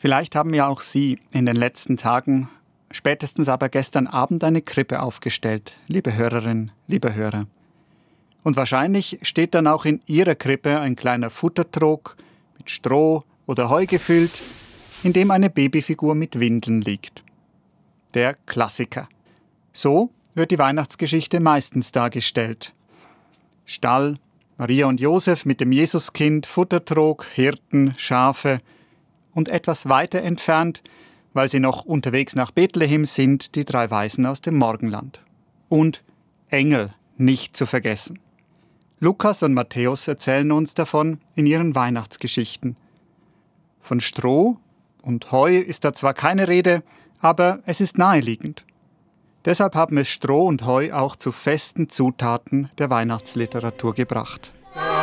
Vielleicht haben ja auch Sie in den letzten Tagen, spätestens aber gestern Abend, eine Krippe aufgestellt, liebe Hörerinnen, liebe Hörer. Und wahrscheinlich steht dann auch in Ihrer Krippe ein kleiner Futtertrog mit Stroh oder Heu gefüllt, in dem eine Babyfigur mit Windeln liegt. Der Klassiker. So wird die Weihnachtsgeschichte meistens dargestellt. Stall, Maria und Josef mit dem Jesuskind, Futtertrog, Hirten, Schafe und etwas weiter entfernt, weil sie noch unterwegs nach Bethlehem sind, die 3 Weisen aus dem Morgenland. Und Engel nicht zu vergessen. Lukas und Matthäus erzählen uns davon in ihren Weihnachtsgeschichten. Von Stroh und Heu ist da zwar keine Rede, aber es ist naheliegend. Deshalb haben es Stroh und Heu auch zu festen Zutaten der Weihnachtsliteratur gebracht.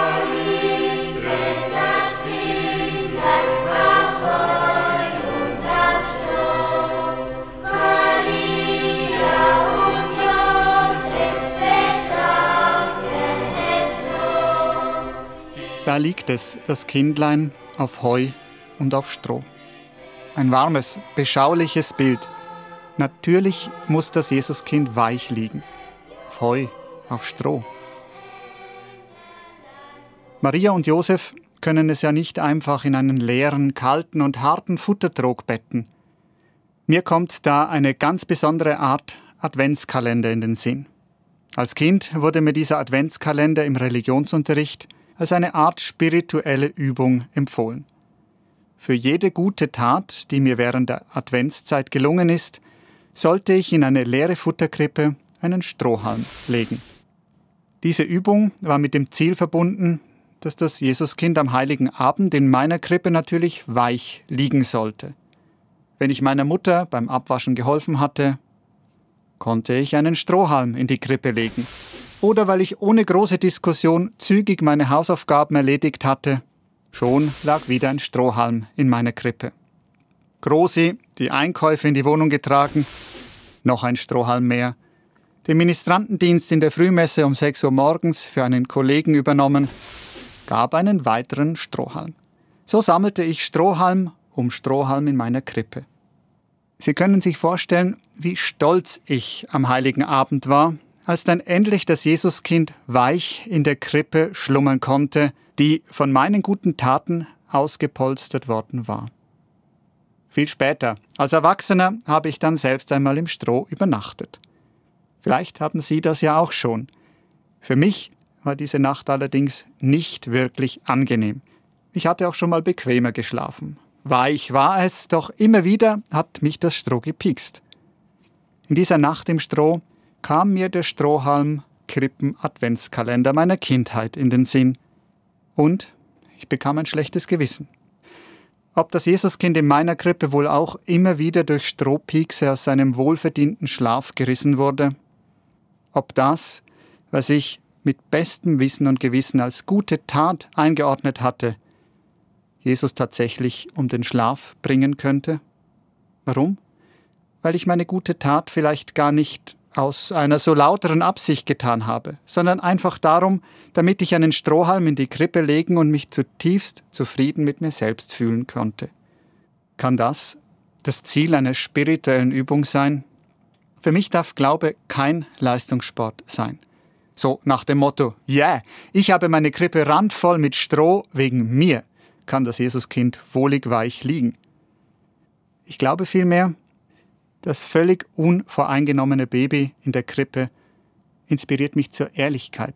Da liegt es, das Kindlein, auf Heu und auf Stroh. Ein warmes, beschauliches Bild. Natürlich muss das Jesuskind weich liegen. Auf Heu, auf Stroh. Maria und Josef können es ja nicht einfach in einen leeren, kalten und harten Futtertrog betten. Mir kommt da eine ganz besondere Art Adventskalender in den Sinn. Als Kind wurde mir dieser Adventskalender im Religionsunterricht als eine Art spirituelle Übung empfohlen. Für jede gute Tat, die mir während der Adventszeit gelungen ist, sollte ich in eine leere Futterkrippe einen Strohhalm legen. Diese Übung war mit dem Ziel verbunden, dass das Jesuskind am Heiligen Abend in meiner Krippe natürlich weich liegen sollte. Wenn ich meiner Mutter beim Abwaschen geholfen hatte, konnte ich einen Strohhalm in die Krippe legen. Oder weil ich ohne große Diskussion zügig meine Hausaufgaben erledigt hatte, schon lag wieder ein Strohhalm in meiner Krippe. Grosi, die Einkäufe in die Wohnung getragen, noch ein Strohhalm mehr. Den Ministrantendienst in der Frühmesse um 6 Uhr morgens für einen Kollegen übernommen, gab einen weiteren Strohhalm. So sammelte ich Strohhalm um Strohhalm in meiner Krippe. Sie können sich vorstellen, wie stolz ich am Heiligen Abend war, als dann endlich das Jesuskind weich in der Krippe schlummern konnte, die von meinen guten Taten ausgepolstert worden war. Viel später, als Erwachsener, habe ich dann selbst einmal im Stroh übernachtet. Vielleicht haben Sie das ja auch schon. Für mich war diese Nacht allerdings nicht wirklich angenehm. Ich hatte auch schon mal bequemer geschlafen. Weich war es, doch immer wieder hat mich das Stroh gepiekst. In dieser Nacht im Stroh kam mir der Strohhalm-Krippen-Adventskalender meiner Kindheit in den Sinn. Und ich bekam ein schlechtes Gewissen. Ob das Jesuskind in meiner Krippe wohl auch immer wieder durch Strohpiekse aus seinem wohlverdienten Schlaf gerissen wurde? Ob das, was ich mit bestem Wissen und Gewissen als gute Tat eingeordnet hatte, Jesus tatsächlich um den Schlaf bringen könnte? Warum? Weil ich meine gute Tat vielleicht gar nicht aus einer so lauteren Absicht getan habe, sondern einfach darum, damit ich einen Strohhalm in die Krippe legen und mich zutiefst zufrieden mit mir selbst fühlen konnte. Kann das Ziel einer spirituellen Übung sein? Für mich darf Glaube kein Leistungssport sein. So nach dem Motto, ich habe meine Krippe randvoll mit Stroh, wegen mir kann das Jesuskind wohlig weich liegen. Ich glaube vielmehr, das völlig unvoreingenommene Baby in der Krippe inspiriert mich zur Ehrlichkeit.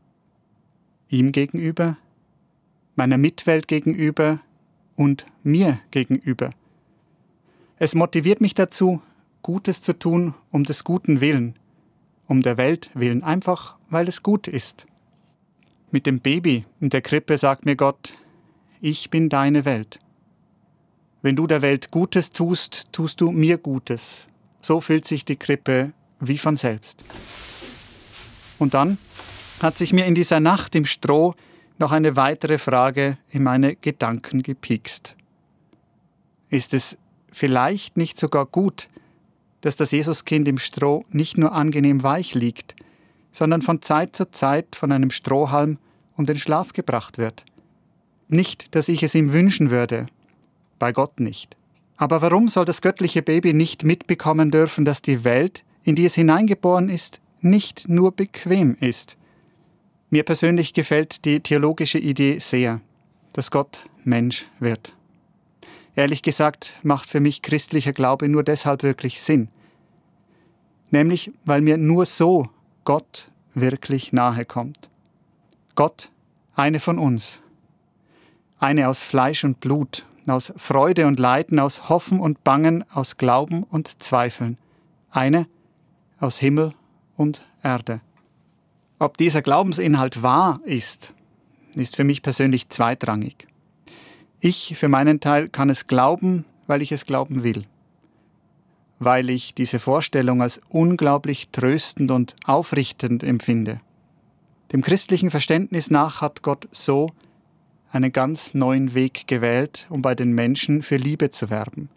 Ihm gegenüber, meiner Mitwelt gegenüber und mir gegenüber. Es motiviert mich dazu, Gutes zu tun um des Guten willen, um der Welt willen, einfach weil es gut ist. Mit dem Baby in der Krippe sagt mir Gott, ich bin deine Welt. Wenn du der Welt Gutes tust, tust du mir Gutes. So füllt sich die Krippe wie von selbst. Und dann hat sich mir in dieser Nacht im Stroh noch eine weitere Frage in meine Gedanken gepiekst. Ist es vielleicht nicht sogar gut, dass das Jesuskind im Stroh nicht nur angenehm weich liegt, sondern von Zeit zu Zeit von einem Strohhalm um den Schlaf gebracht wird? Nicht, dass ich es ihm wünschen würde, bei Gott nicht. Aber warum soll das göttliche Baby nicht mitbekommen dürfen, dass die Welt, in die es hineingeboren ist, nicht nur bequem ist? Mir persönlich gefällt die theologische Idee sehr, dass Gott Mensch wird. Ehrlich gesagt macht für mich christlicher Glaube nur deshalb wirklich Sinn. Nämlich, weil mir nur so Gott wirklich nahe kommt. Gott, eine von uns. Eine aus Fleisch und Blut, aus Freude und Leiden, aus Hoffen und Bangen, aus Glauben und Zweifeln. Eine aus Himmel und Erde. Ob dieser Glaubensinhalt wahr ist für mich persönlich zweitrangig. Ich für meinen Teil kann es glauben, weil ich es glauben will. Weil ich diese Vorstellung als unglaublich tröstend und aufrichtend empfinde. Dem christlichen Verständnis nach hat Gott so einen ganz neuen Weg gewählt, um bei den Menschen für Liebe zu werben.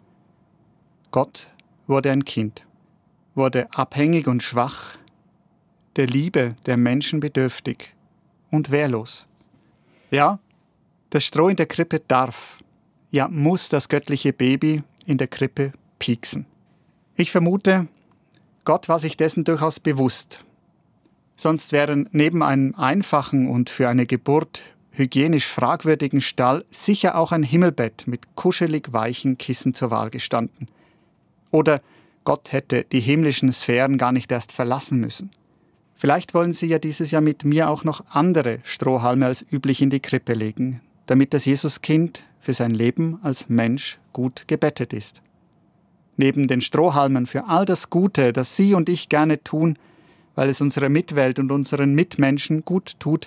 Gott wurde ein Kind, wurde abhängig und schwach, der Liebe der Menschen bedürftig und wehrlos. Ja, das Stroh in der Krippe darf, ja muss das göttliche Baby in der Krippe pieksen. Ich vermute, Gott war sich dessen durchaus bewusst. Sonst wären neben einem einfachen und für eine Geburt hygienisch fragwürdigen Stall sicher auch ein Himmelbett mit kuschelig weichen Kissen zur Wahl gestanden. Oder Gott hätte die himmlischen Sphären gar nicht erst verlassen müssen. Vielleicht wollen Sie ja dieses Jahr mit mir auch noch andere Strohhalme als üblich in die Krippe legen, damit das Jesuskind für sein Leben als Mensch gut gebettet ist. Neben den Strohhalmen für all das Gute, das Sie und ich gerne tun, weil es unserer Mitwelt und unseren Mitmenschen gut tut,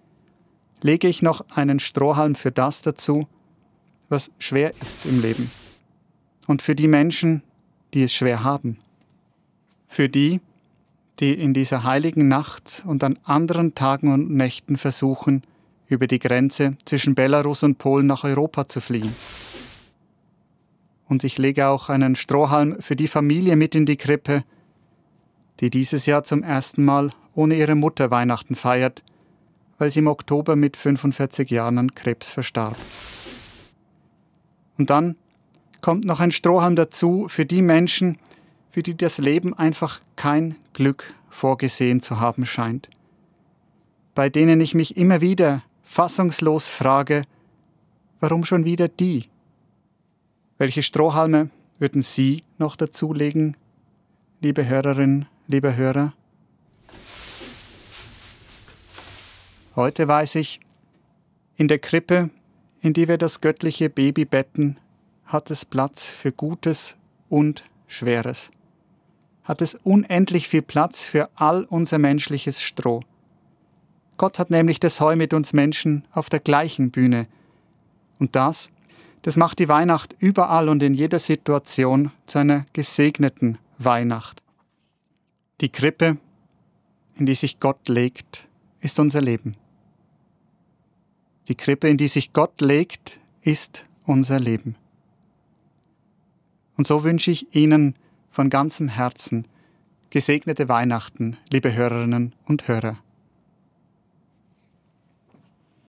lege ich noch einen Strohhalm für das dazu, was schwer ist im Leben. Und für die Menschen, die es schwer haben. Für die, die in dieser heiligen Nacht und an anderen Tagen und Nächten versuchen, über die Grenze zwischen Belarus und Polen nach Europa zu fliehen. Und ich lege auch einen Strohhalm für die Familie mit in die Krippe, die dieses Jahr zum ersten Mal ohne ihre Mutter Weihnachten feiert, weil sie im Oktober mit 45 Jahren an Krebs verstarb. Und dann kommt noch ein Strohhalm dazu für die Menschen, für die das Leben einfach kein Glück vorgesehen zu haben scheint, bei denen ich mich immer wieder fassungslos frage, warum schon wieder die? Welche Strohhalme würden Sie noch dazulegen, liebe Hörerinnen, liebe Hörer? Heute weiß ich, in der Krippe, in die wir das göttliche Baby betten, hat es Platz für Gutes und Schweres. Hat es unendlich viel Platz für all unser menschliches Stroh. Gott hat nämlich das Heu mit uns Menschen auf der gleichen Bühne. Und das macht die Weihnacht überall und in jeder Situation zu einer gesegneten Weihnacht. Die Krippe, in die sich Gott legt, ist unser Leben. Die Krippe, in die sich Gott legt, ist unser Leben. Und so wünsche ich Ihnen von ganzem Herzen gesegnete Weihnachten, liebe Hörerinnen und Hörer.